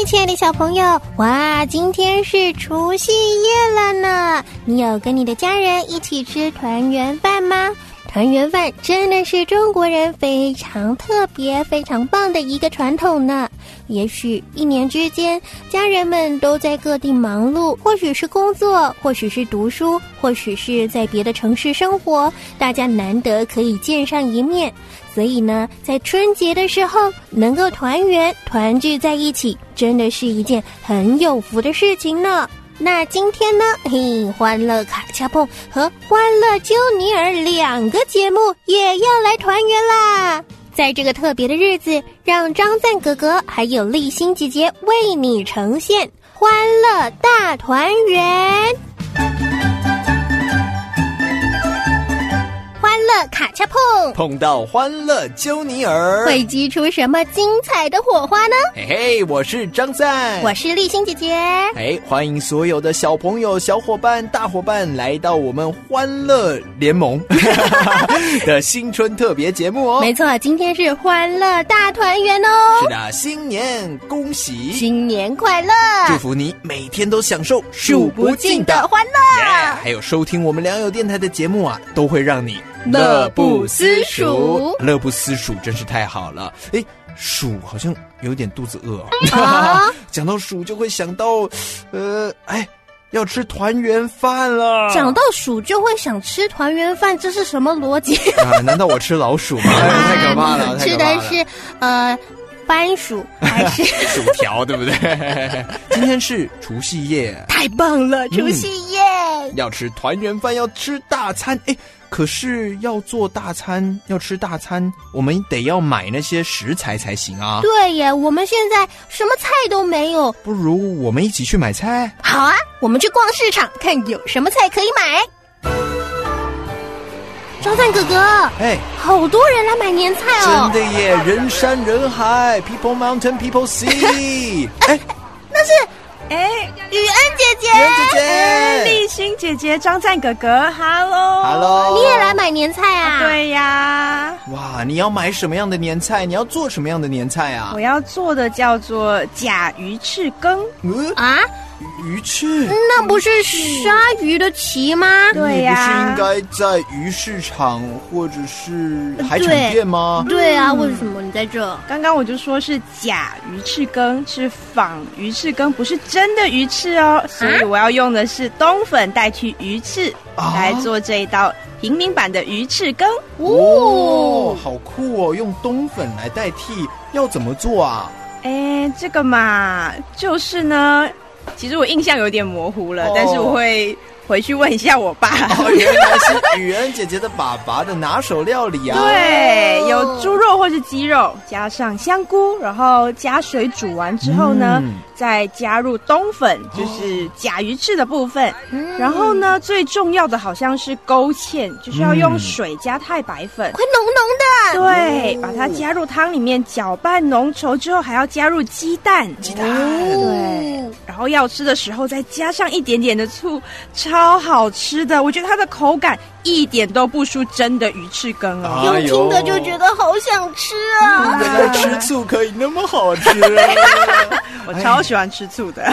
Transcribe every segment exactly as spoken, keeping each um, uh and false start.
亲爱的小朋友，哇，今天是除夕夜了呢，你有跟你的家人一起吃团圆饭吗？团圆饭真的是中国人非常特别非常棒的一个传统呢。也许一年之间家人们都在各地忙碌，或许是工作，或许是读书，或许是在别的城市生活，大家难得可以见上一面，所以呢在春节的时候能够团圆团聚在一起，真的是一件很有福的事情呢。那今天呢，嘿，欢乐卡恰碰和欢乐揪尼尔两个节目也要来团圆啦。在这个特别的日子，让张赞哥哥还有立新姐姐为你呈现欢乐大团圆。欢乐卡恰碰碰到欢乐揪尼尔， 会激出什么精彩的火花呢？ 嘿嘿，我是张赞， 我是立新姐姐。 哎，欢迎所有的小朋友、小伙伴、大伙伴来到我们欢乐联盟的新春特别节目哦。 没错，今天是欢乐大团圆哦。 是的，新年恭喜， 新年快乐， 祝福你每天都享受数不尽的欢乐。 yeah, 还有收听我们良友电台的节目啊，都会让你乐不思蜀，乐不思蜀真是太好了。哎，蜀好像有点肚子饿啊。讲到蜀就会想到，呃，哎，要吃团圆饭了。 讲到蜀就会想吃团圆饭，这是什么逻辑啊？难道我吃老鼠吗？哎，太可怕了！ 吃的是呃番薯还是薯条，对不对？今天是除夕夜， 太棒了！除夕夜、 嗯、要吃团圆饭，要吃大餐。哎。可是要做大餐，要吃大餐，我们得要买那些食材才行啊。 对耶，我们现在什么菜都没有， 不如我们一起去买菜。 好啊，我们去逛市场，看有什么菜可以买。张赞哥哥， 哎， 好多人来买年菜哦！ 真的耶，人山人海 ，People Mountain, People Sea。哎， 那是。哎，雨恩姐姐， 雨恩姐姐， 哎，立新姐姐，张赞哥哥 ，Hello， Hello， 你也来买年菜啊？ 啊对呀。 哇，你要买什么样的年菜？你要做什么样的年菜啊？ 我要做的叫做甲鱼翅羹。 嗯啊？ 鱼翅？ 那不是鲨鱼的鳍吗？ 对呀、 啊。你不是应该在鱼市场或者是海产店吗？ 对, 对啊，为什么你在这？ 刚刚我就说是甲鱼翅羹，是仿鱼翅羹，不是真的鱼翅哦。所以我要用的是冬粉代替鱼翅、啊、来做这一道平民版的鱼翅羹。 哦，好酷哦！用冬粉来代替，要怎么做啊？ 哎，这个嘛，就是呢。其实我印象有点模糊了，哦、但是我会回去问一下我爸。 哦，原来是雨恩姐姐的爸爸的拿手料理啊！ 对，有猪肉或是鸡肉，加上香菇，然后加水煮完之后呢，嗯、再加入冬粉，就是甲鱼翅的部分。嗯、然后呢，最重要的好像是勾芡，就是要用水加太白粉， 会浓浓的。 对，把它加入汤里面搅拌浓稠之后，还要加入鸡蛋。 鸡蛋， 对。然后要吃的时候再加上一点点的醋，超好吃的。我觉得它的口感一点都不输真的鱼翅羹哦。 用听的就觉得好想吃啊！ 原来吃醋可以那么好吃， 我超喜欢吃醋的。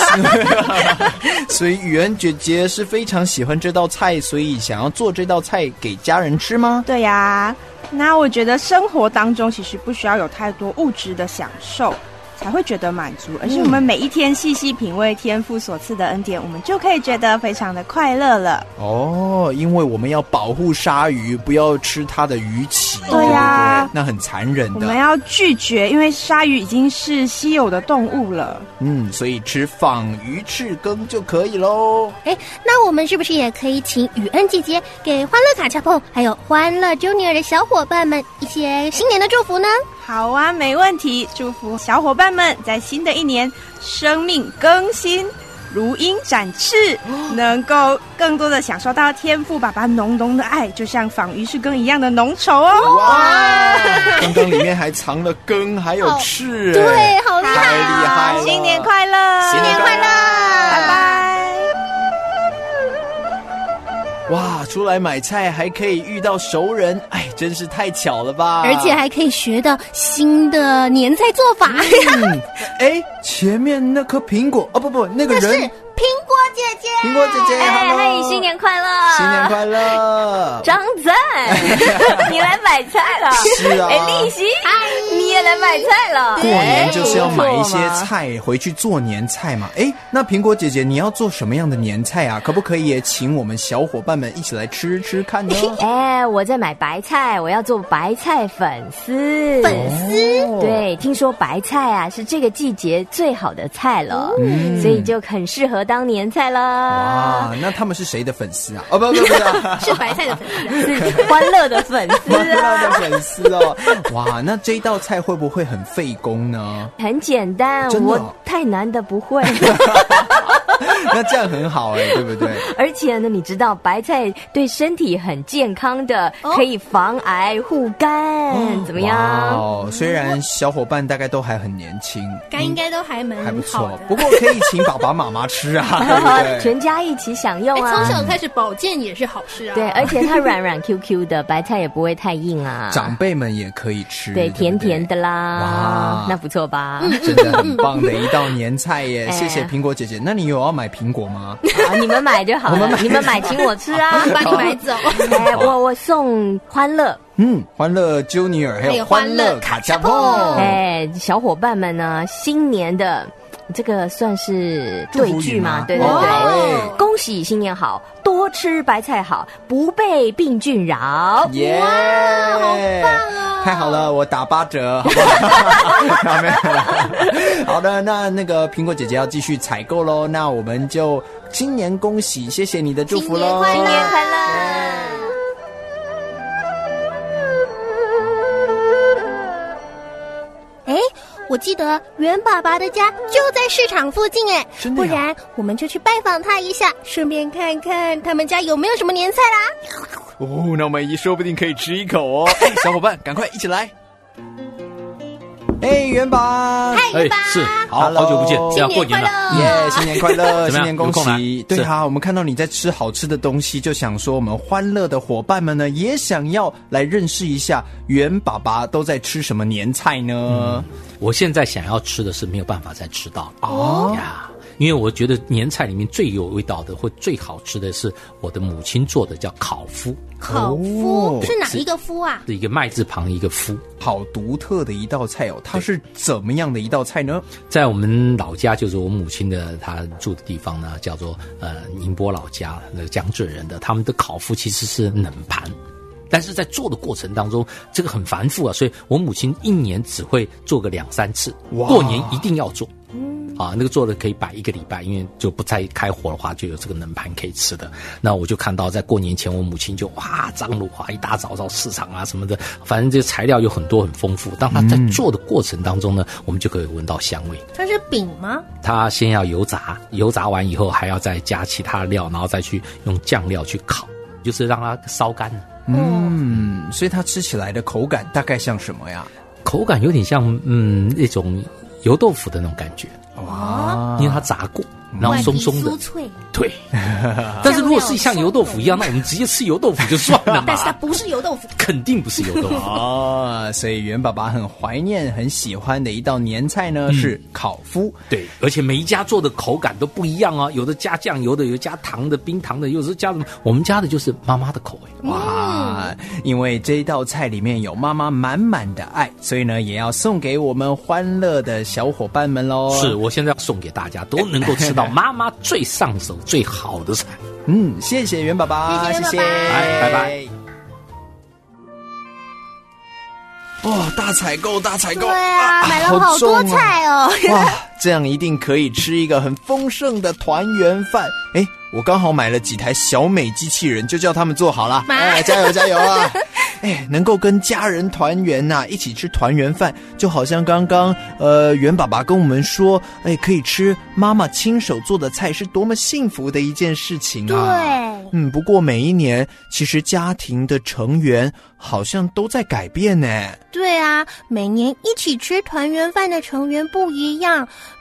所以雨恩姐姐是非常喜欢这道菜，所以想要做这道菜给家人吃吗？ 对呀、啊，那我觉得生活当中其实不需要有太多物质的享受才会觉得满足，而是我们每一天细细品味天父所赐的恩典，我们就可以觉得非常的快乐了。 哦，因为我们要保护鲨鱼，不要吃它的鱼鳍， 对呀、啊， 那很残忍的。 我们要拒绝，因为鲨鱼已经是稀有的动物了。 嗯，所以吃仿鱼翅羹就可以咯。 哎，那我们是不是也可以请雨恩姐姐给欢乐卡恰碰还有欢乐 Junior 的小伙伴们一些新年的祝福呢？ 好啊，没问题。祝福小伙伴们在新的一年生命更新，如鹰展翅，能够更多的享受到天父爸爸浓浓的爱，就像仿鱼翅羹一样的浓稠哦。 哇，刚刚里面还藏了羹还有翅， 对，好厉害， 太厉害了！ 新年快乐， 新年快乐， 拜拜。 哇， 出来买菜还可以遇到熟人，哎，真是太巧了吧！ 而且还可以学到新的年菜做法。 嗯，哎，前面那颗苹果哦，不不，那个人那是苹果姐姐。 苹果姐姐， 哎嘿，新年快乐！ 新年快乐！ 张赞，你来买菜了？ 是啊。 哎，丽熙，你也来买菜了？ 过年就是要买一些菜回去做年菜嘛。哎，那苹果姐姐，你要做什么样的年菜啊？可不可以也请我们小伙伴们一起来吃吃看呢？ 哎，我在买白菜，我要做白菜粉丝。 粉丝？ 哦、 对，听说白菜啊是这个季节最好的菜了，嗯、所以就很适合当年菜啦。 哇，那他们是谁的粉丝啊？哦，不不不， 是白菜的粉丝， 是欢乐的粉丝啊， 欢乐的粉丝哦。哇，那这一道菜会不会很费工呢？ 很简单， 真的哦、 我太难的不会。 那这样很好哎、欸，对不对？ 而且呢，你知道白菜对身体很健康的，哦、可以防癌护肝，哦、怎么样？ 哦，虽然小伙伴大概都还很年轻， 肝应该都还蛮还不错， 的不过可以请爸爸妈妈吃啊，对不对？ 全家一起享用啊！ 从小开始保健也是好事啊。 对，而且它软软 Q Q 的，白菜也不会太硬啊。 长辈们也可以吃， 对， 对对甜甜的啦。 哇， 那不错吧？ 真的很棒的一道年菜耶！谢谢苹果姐姐。那你有要买苹果吗？ 啊，你们买就好了，你们买请我吃啊， 把你买走。 哎，我我送欢乐。 嗯，欢乐 Junior 还有欢乐卡恰碰。 哎，小伙伴们呢，新年的这个算是对句嘛？对对对， 哦、 恭喜新年好，多吃白菜好，不被病菌扰。 耶、yeah ， 好棒哦！ 太好了，我打八折，好不好？没有好的，那那个苹果姐姐要继续采购喽，那我们就新年恭喜，谢谢你的祝福喽！ 新年快乐！哎，我记得袁爸爸的家就在市场附近哎， 真的呀？ 不然我们就去拜访他一下，顺便看看他们家有没有什么年菜啦。 哦，那我们一说不定可以吃一口哦！哎，小伙伴，赶快一起来！哎，元宝， 嗨，元宝， 是，好好久不见， 新年快乐， 耶！新年快乐，新年恭喜！对啊， 我们看到你在吃好吃的东西，就想说我们欢乐的伙伴们呢，也想要来认识一下元爸爸都在吃什么年菜呢？ 嗯、我现在想要吃的是没有办法再吃到哦呀。因为我觉得年菜里面最有味道的或最好吃的是我的母亲做的，叫烤麸。 烤麸、哦、是哪一个麸啊？ 是一个麦字旁一个麸， 好独特的一道菜哦。它是怎么样的一道菜呢？ 在我们老家，就是我母亲的她住的地方呢，叫做呃宁波老家，那个江浙人的，他们的烤麸其实是冷盘。但是在做的过程当中，这个很繁复啊，所以我母亲一年只会做个两三次，过年一定要做。啊，那个做的可以摆一个礼拜，因为就不再开火的话，就有这个冷盘可以吃的。那我就看到在过年前，我母亲就哇张罗啊，一大早到市场啊什么的，反正这材料有很多很丰富。当她在做的过程当中呢，嗯、我们就可以闻到香味。 它是饼吗？ 它先要油炸，油炸完以后还要再加其他料，然后再去用酱料去烤，就是让它烧干。 嗯，所以它吃起来的口感大概像什么呀？ 口感有点像嗯那种油豆腐的那种感觉。 哇， 因为它炸过，然后松松的， 酥脆。 对，但是如果是像油豆腐一样，那我们直接吃油豆腐就算了嘛。 但是它不是油豆腐， 肯定不是油豆腐哦。所以袁爸爸很怀念、很喜欢的一道年菜呢、嗯、是烤麸。 对，而且每一家做的口感都不一样啊，有的加酱油的，有的加糖的、冰糖的，有的加什么？我们家的就是妈妈的口味。 哇，因为这一道菜里面有妈妈满满的爱，所以呢，也要送给我们欢乐的小伙伴们喽。 是我现在要送给大家，都能够吃到妈妈最上手、最好的菜。 嗯，谢谢袁爸爸， 谢谢， 谢谢， 拜拜。 哇，大采购，大采购！ 对啊，啊买了好多菜哦。 哇，这样一定可以吃一个很丰盛的团圆饭。哎，我刚好买了几台小美机器人，就叫他们做好了。哎，加油加油啊！哎，能够跟家人团圆呐、啊，一起吃团圆饭，就好像刚刚呃袁爸爸跟我们说，哎，可以吃妈妈亲手做的菜，是多么幸福的一件事情啊！ 对， 嗯，不过每一年其实家庭的成员好像都在改变呢。 对啊，每年一起吃团圆饭的成员不一样。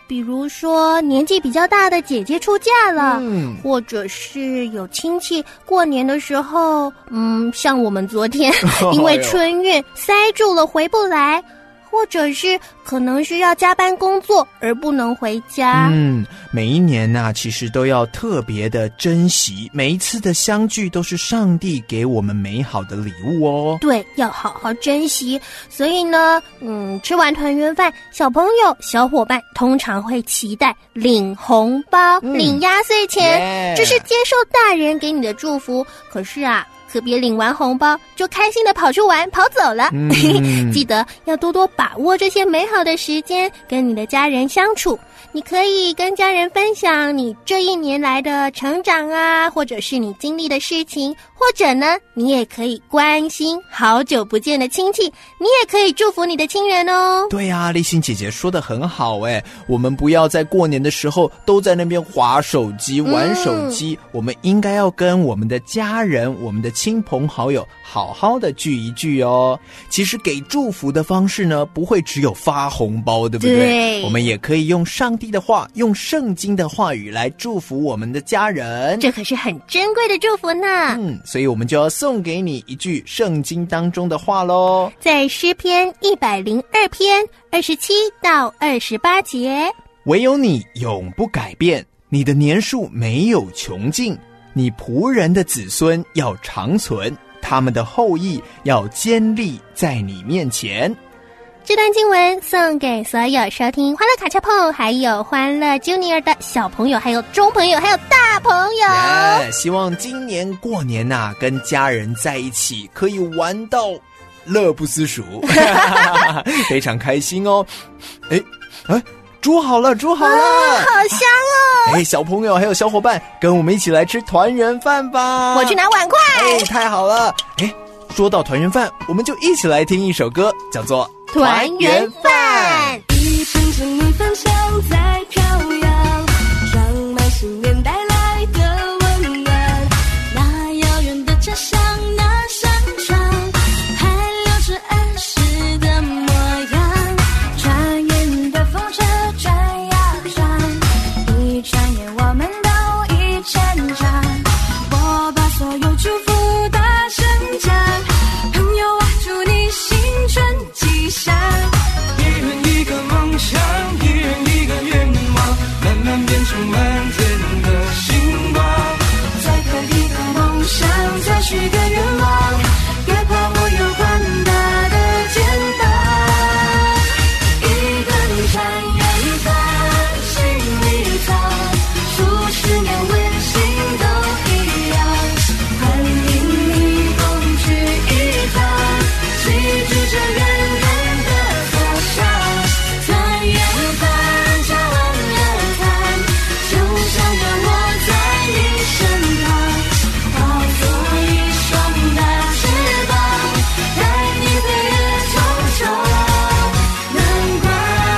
比如说年纪比较大的姐姐出嫁了， 嗯， 或者是有亲戚过年的时候，嗯，像我们昨天因为春运塞住了回不来，或者是可能需要加班工作而不能回家。 嗯，每一年啊，其实都要特别的珍惜，每一次的相聚都是上帝给我们美好的礼物哦。 对，要好好珍惜。所以呢，嗯，吃完团圆饭，小朋友、小伙伴通常会期待领红包、嗯、领压岁钱， yeah. 这是接受大人给你的祝福。可是啊，可别领完红包就开心的跑去玩跑走了。嗯、记得要多多把握这些美好的时间，跟你的家人相处。你可以跟家人分享你这一年来的成长啊，或者是你经历的事情，或者呢，你也可以关心好久不见的亲戚，你也可以祝福你的亲人哦。 对啊，立信姐姐说得很好诶，我们不要在过年的时候都在那边滑手机玩手机、嗯、我们应该要跟我们的家人、我们的亲朋好友好好的聚一聚哦。其实给祝福的方式呢，不会只有发红包，对不对？ 对， 我们也可以用上帝的话，用圣经的话语来祝福我们的家人， 这可是很珍贵的祝福呢。 嗯，所以我们就要送给你一句圣经当中的话咯， 在诗篇一百零二篇二十七到二十八节， 唯有你永不改变，你的年数没有穷尽，你仆人的子孙要长存，他们的后裔要坚立在你面前。 这段经文送给所有收听欢乐卡恰碰还有欢乐 Junior 的小朋友，还有中朋友，还有大朋友、 yeah, 希望今年过年啊，跟家人在一起可以玩到乐不思蜀非常开心哦。诶诶煮好了煮好了、 啊、好香哦。 哎，小朋友还有小伙伴，跟我们一起来吃团圆饭吧。 我去拿碗筷。 哎，太好了。哎，说到团圆饭，我们就一起来听一首歌，叫做团圆饭。 一层层米饭香在飘扬，装满新年带来的温暖。那遥远的家乡，那山川，还留着儿时的模样。转眼的风车转呀转，一转眼我们都已成长。我把所有祝福大声讲，朋友啊，祝你新春吉祥。一人一个梦想，一人一个愿望，慢慢变成满天的星光。再刻一个梦想，再许个愿望，别怕我有宽大的肩膀。一顿团圆饭，心里藏，数十年温馨都一样。欢迎你共聚一堂，记住这人人的方向。团圆饭加完了餐，就像有我在你身旁，化作一双大翅膀，带你飞越重重难关。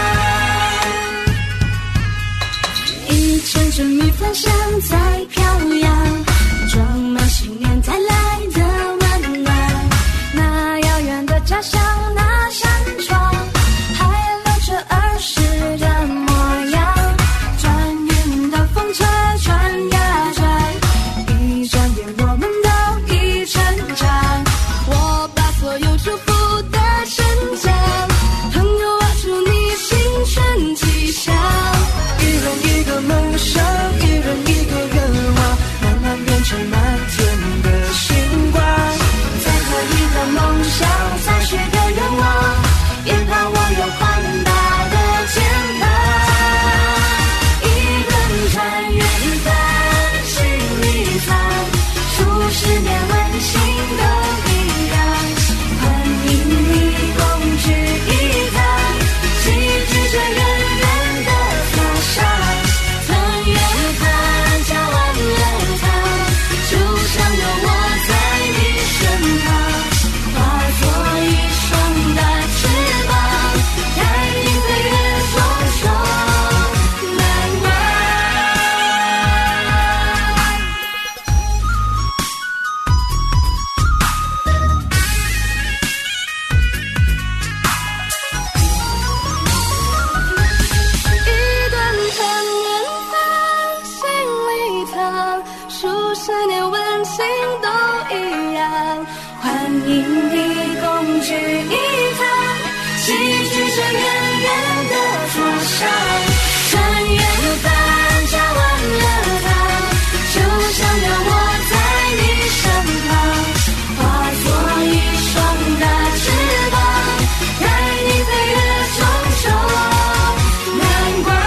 一阵阵米饭香在飘扬，装满新年带来的温暖。那遥远的家乡，那山川，还留着儿时的模样。转眼的风车转呀转，一转眼我们都已成长。我把所有祝福大声讲，朋友啊，祝你新春吉祥。一人一个梦想，一人一个愿思念温馨都一样，欢迎你共聚一堂，齐聚这圆圆的桌上，团圆饭加完热汤，就想要我在你身旁，化作一双大翅膀，带你飞越重重难关。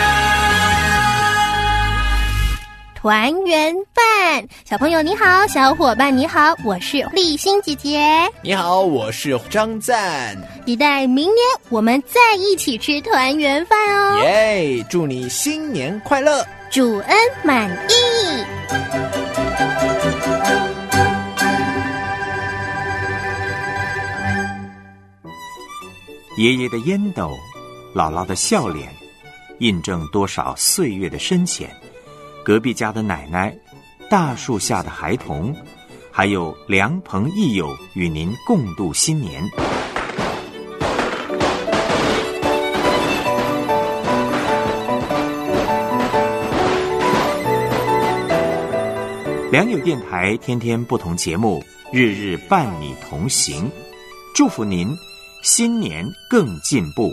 团圆饭，小朋友你好，小伙伴你好，我是立新姐姐。 你好，我是张赞。 期待明年我们再一起吃团圆饭哦！ 耶！祝你新年快乐， 主恩满意。 爷爷的烟斗，姥姥的笑脸，印证多少岁月的深浅。隔壁家的奶奶，大树下的孩童，还有良朋益友与您共度新年。良友电台天天不同节目，日日伴你同行，祝福您新年更进步。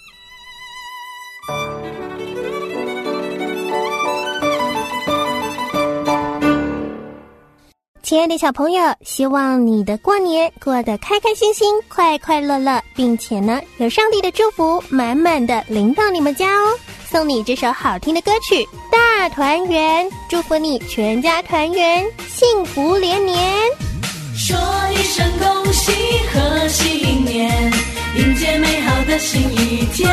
亲爱的小朋友，希望你的过年过得开开心心、快快乐乐，并且呢，有上帝的祝福满满的临到你们家哦。送你这首好听的歌曲《大团圆》，祝福你全家团圆，幸福连年。 说一声恭喜贺新年，迎接美好的新一天。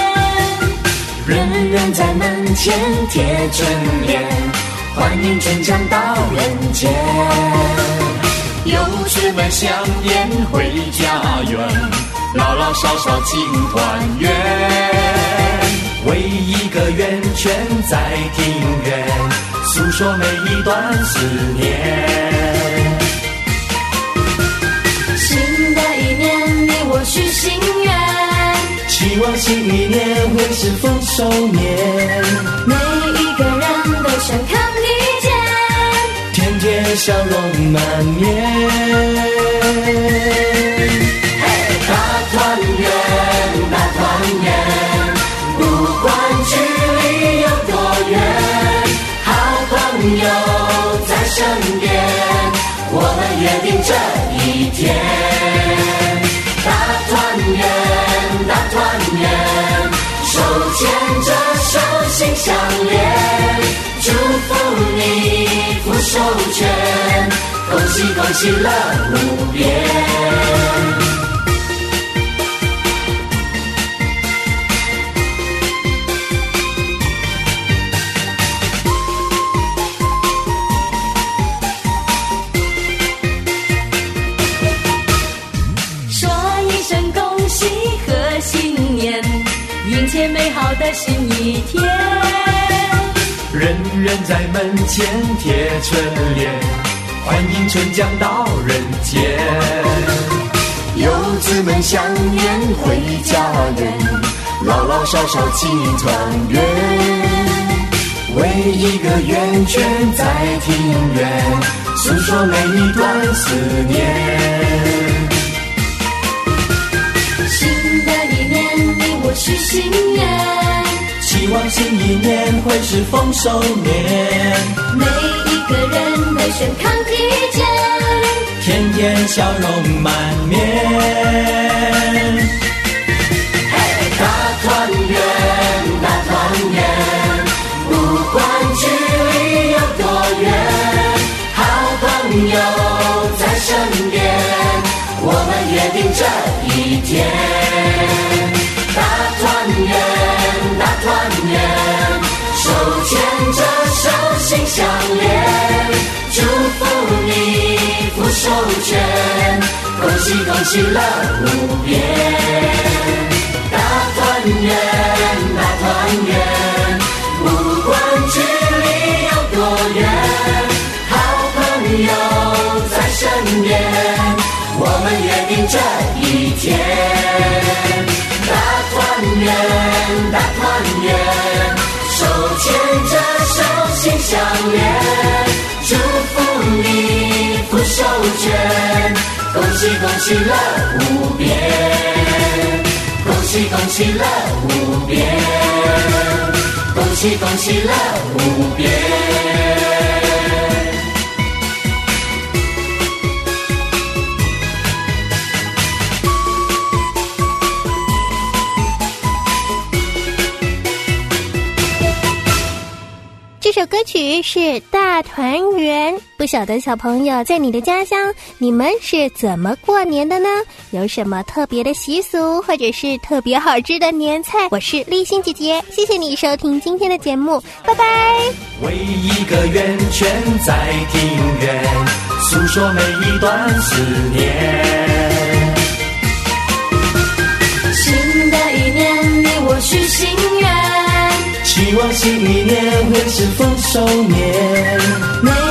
人人在门前贴春联，欢迎春江到人间。 游子们相沿回家园，老老少少庆团圆。围一个圆圈在庭院，诉说每一段思念。 新的一年你我许心愿， 希望新一年会是丰收年。 每一个人都想看你见， 天天笑容满面。 大团圆大团圆，不管距离有多远，好朋友在身边，我们约定这一天。大团圆大团圆，手牵着手心相连，祝福你福寿全，恭喜恭喜乐无边。迎接美好的新一天， 人人在门前贴春联，欢迎春江到人间。 游子们相沿回家园，老老少少庆团圆。 围一个圆圈在庭院，诉说每一段思念。 我许心愿， 希望新一年会是丰收年。 每一个人都健康体健， 天天笑容满面。 大团圆大团圆，不管距离有多远，好朋友在身边，我们约定这一天。大团圆大团圆，手牵着手心相连，祝福你福寿全，恭喜恭喜乐无边。大团圆大团圆，不管距离有多远，好朋友在身边，我们约定这一天。大团圆大团圆，手牵着手心相连，祝喜恭喜乐无边，恭喜恭喜乐无边，恭喜恭喜乐无边。 这首歌曲是《大团圆》，不晓得小朋友在你的家乡，你们是怎么过年的呢？有什么特别的习俗，或者是特别好吃的年菜？我是立欣姐姐，谢谢你收听今天的节目，拜拜。 围一个圆圈在庭院，诉说每一段思念。 新的一年，你我许心愿， 希望新一年会是丰收年。 每